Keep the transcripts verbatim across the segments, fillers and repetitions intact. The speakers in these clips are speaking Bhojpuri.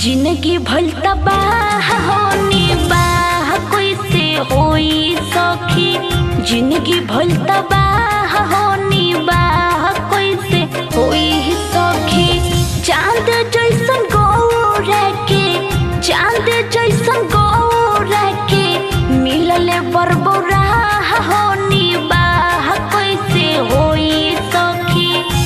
जिंदगी भइल तबाह होनी बाह कैसे होई सखी। जिंदगी भइल तबाह होनी बाह कैसे होई सखी। चांद जैसन गौरा के चांद जैसन गौरा के मिलले बरबरा होनी बाह कैसे होई सखी।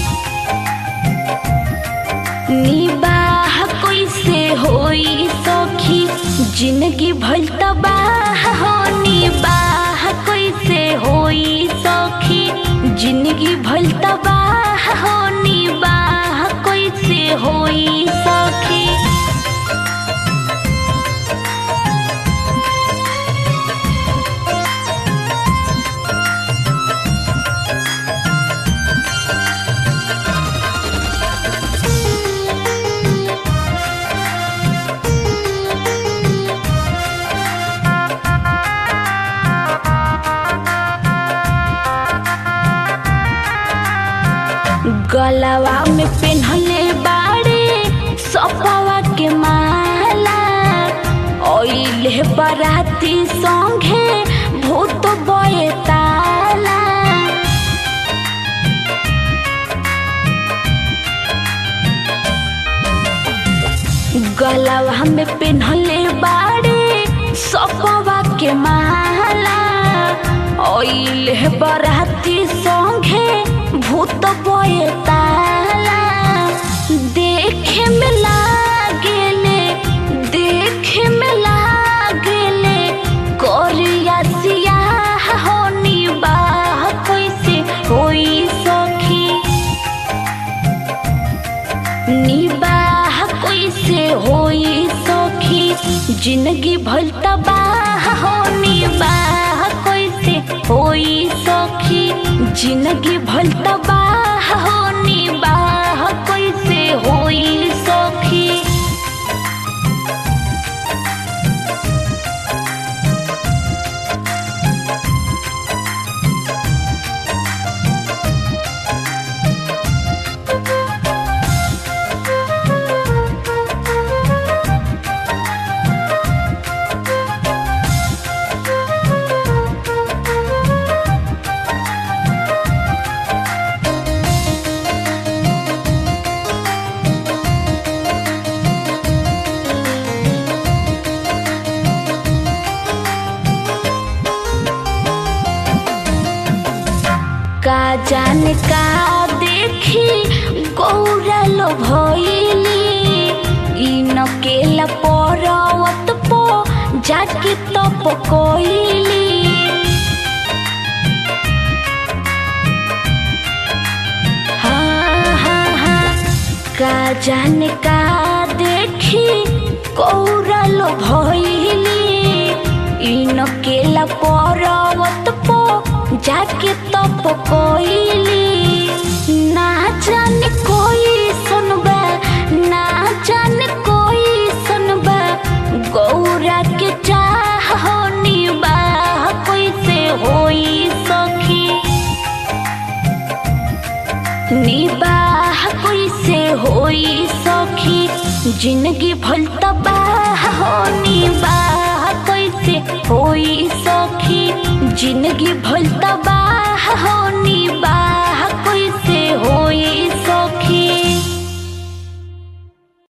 निबाह कैसे होई सखी। जिंदगी भइल तबाह होनी बाह कैसे होई सखी। जिंदगी भइल तबाह होनी बाह कैसे होई सखी। गलवा में पेन्हले बाड़े सपवा के माला। ओइले बराती संगे भूत बये ताला। गलवा में पेन्हले बाड़े सपवा के माला। ओइले बराती संगे भूत बये ताला। देखे में लागेले देखे में लागेले कोरिया सियाह होनी बाह कैसे होई सखी। निबाह कैसे होई सखी। जिंदगी भइल तबाह होनी बाह कैसे होई सखी। जिंदगी भइल तबाह होनी बाह कैसे होई सखी। का जाने का देखी गौरा लो भइली। इन केला पर्वत पो जाके तप कोइली। हाँ हाँ हाँ का जाने का देखी गौरा लो भइली। इन केला पर्वत पो जाके तप कोइली। ना जाने कोई सुनबा ना जाने कोई सुनबा गौरा के चाह होनी बाह कैसे होई सखी। निबाह कैसे होई सखी। जिंदगी भइल तबाह होनी बाह कैसे होई सखी। जिंदगी भइल तबाह